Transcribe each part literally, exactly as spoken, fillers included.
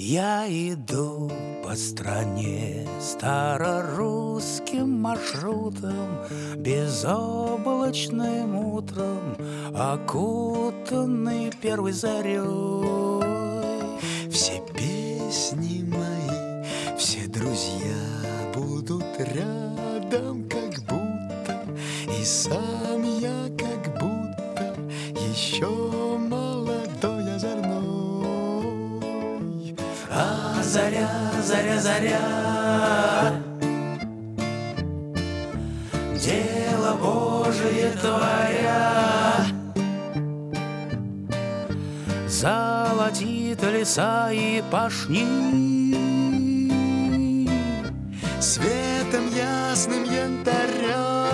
Я иду по стране старорусским маршрутом, безоблачным утром, окутанный первой зарей. Все песни мои, все друзья будут рядом, как будто, и сам я как будто еще молодой озорной. А заря, заря, заря, дело Божие творя, золотит леса и пашни, светом ясным янтаря.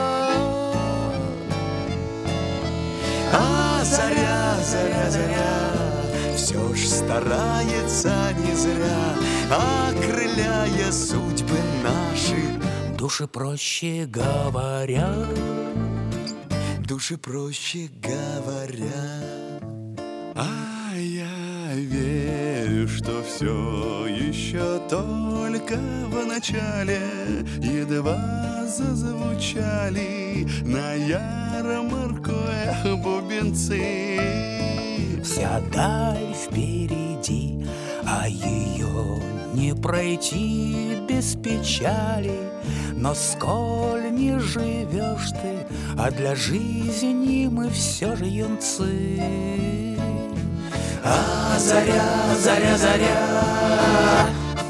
А заря, заря, заря, все ж старается не зря, окрыляя судьбы наши. Души проще говоря, души проще говоря. А я верю, что все еще только в начале, едва зазвучали на ярмарку бубенцы. вся даль впереди, а ее не пройти без печали. Но сколь не живешь ты, а для жизни мы все же юнцы. А заря, заря, заря,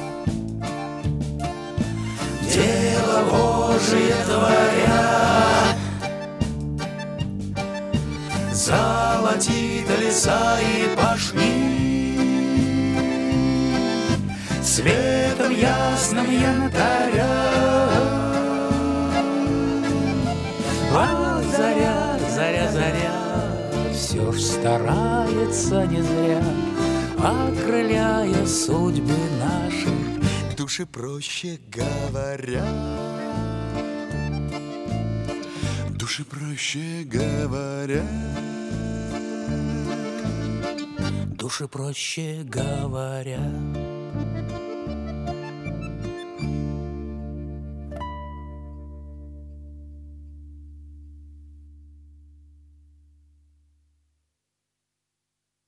дело Божие творя, золотит леса и пашни, светом ясным янтаря. А заря, заря, заря, все ж старается не зря, окрыляя судьбы наши. Души проще говоря, души проще говоря, души проще говоря.